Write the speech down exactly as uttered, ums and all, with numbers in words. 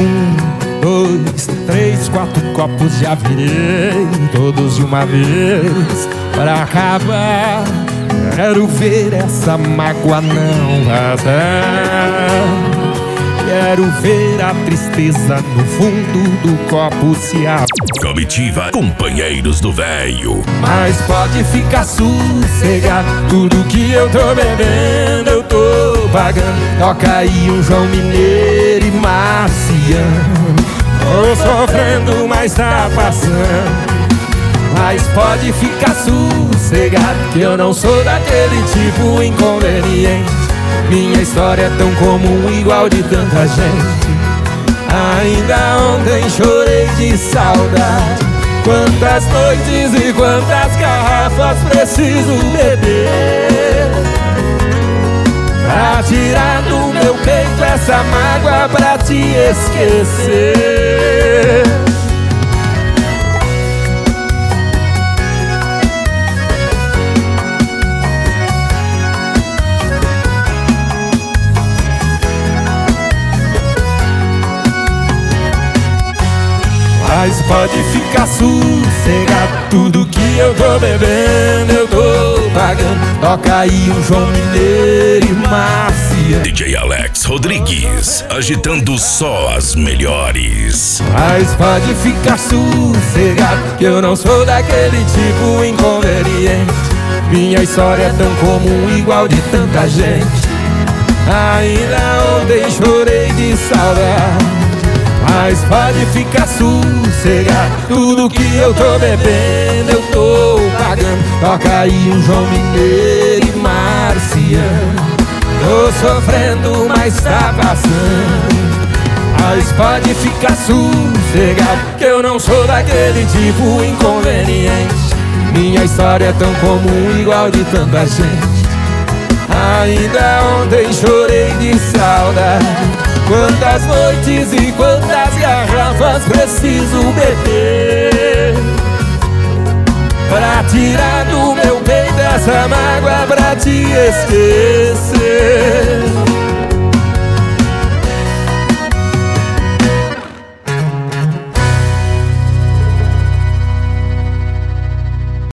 Um, dois, três, quatro copos já virei, todos de uma vez, pra acabar. Quero ver essa mágoa não vazar. Quero ver a tristeza no fundo do copo se abrir. Comitiva Companheiros do Véio. Mas pode ficar sossegado, tudo que eu tô bebendo eu tô pagando. Toca aí um João Mineiro e Marciano. Tô sofrendo, mas tá passando. Mas pode ficar sossegado, que eu não sou daquele tipo inconveniente. Minha história é tão comum, igual de tanta gente. Ainda ontem chorei de saudade. Quantas noites e quantas garrafas preciso beber pra tirar do meu peito essa mágoa, pra te esquecer. Mas pode ficar sossegado, tudo que eu tô bebendo eu tô pagando. Toca aí um João Mineiro e Marciano. D J Alex Rodrigues, agitando só as melhores. Mas pode ficar sossegado, que eu não sou daquele tipo inconveniente. Minha história é tão comum, igual de tanta gente. Ainda ontem chorei de saudade. Mas pode ficar sossegado, tudo que eu tô bebendo eu tô pagando. Toca aí um João Mineiro e Marciano. Tô sofrendo, mas tá passando. Mas pode ficar sossegado, que eu não sou daquele tipo inconveniente. Minha história é tão comum, igual de tanta gente. Ainda ontem chorei de saudade. Quantas noites e quantas garrafas preciso beber pra tirar do meu peito essa mágoa, pra te esquecer.